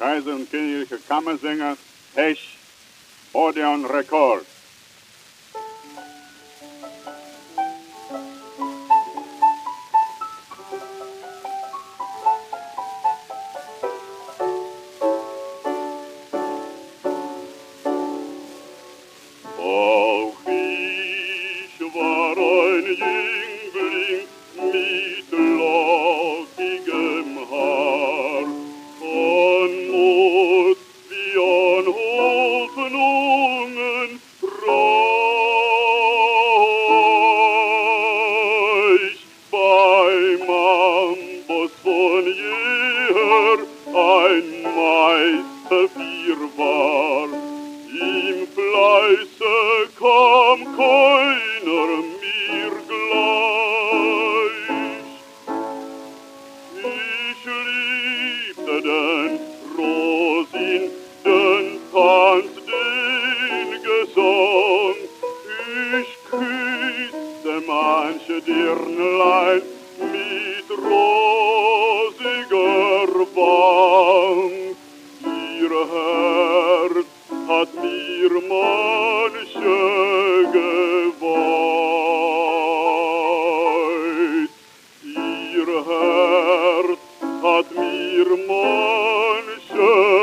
Kaiser und königliche Kammersänger, Hesch, Odeon Rekord. Auch ich war ein Jüngling mit lockigem Haar, von Mut wie an Hoffnungen reich. Beim Amboss von jeher ein Meister war, im Fleiße kam keiner mir gleich. Ich liebte den Rosin, den Tanz, den Gesang. Ich küsste manche Dirnlein mit rosiger Wang. Ihr Herz hat mir manche geweiht. Ihr Herz hat mir manche